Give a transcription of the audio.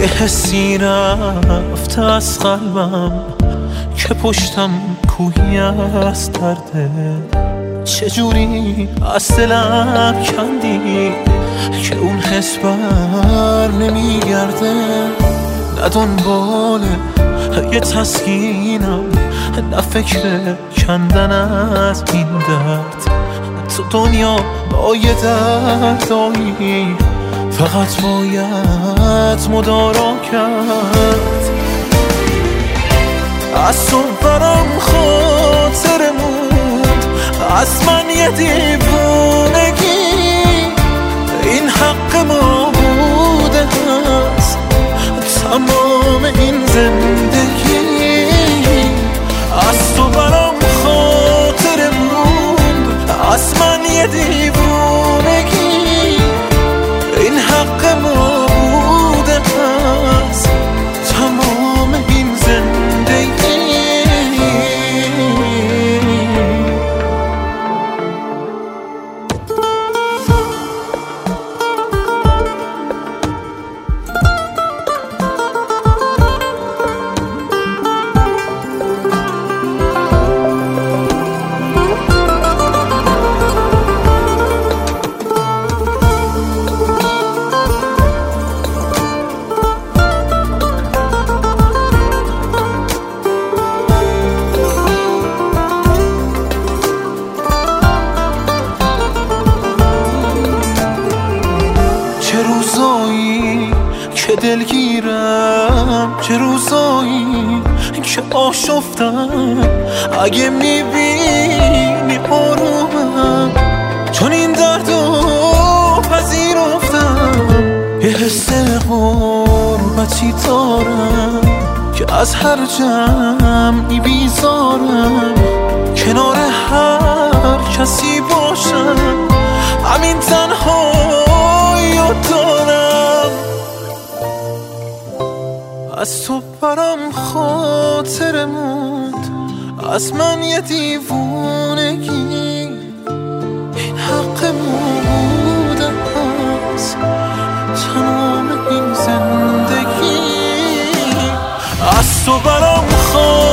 یه حسی رفت از قلبم که پشتم کوهی از درده. چجوری از دلم کندی که اون حس بر نمیگرده. نه دنبال یه تسکینم، نه فکر کندن از این درد. تو دنیا با یه دردایی فقط باید مدارا کرد. از تو برام خاطر موند، از من یه دیوونگی. این حق ما بوده هست تمام این زندگی. از تو برام خاطر موند، از من یه دیوونگی. این حق ما بوده هست تمام این زندگی. چه روزایی که دلگیرم، چه روزایی که آشفتم. اگه میبینی آرومم، چون این دردو پذیرفتم. یه حس غربتی دارم که از هر جمعی بیزارم. کنار هر کسی باشم، همین تنهایی رو دارم. از تو برام خاطر موند، از من یه دیوونگی. این حق ما بوده هست تمام این زندگی. از تو برام خاطر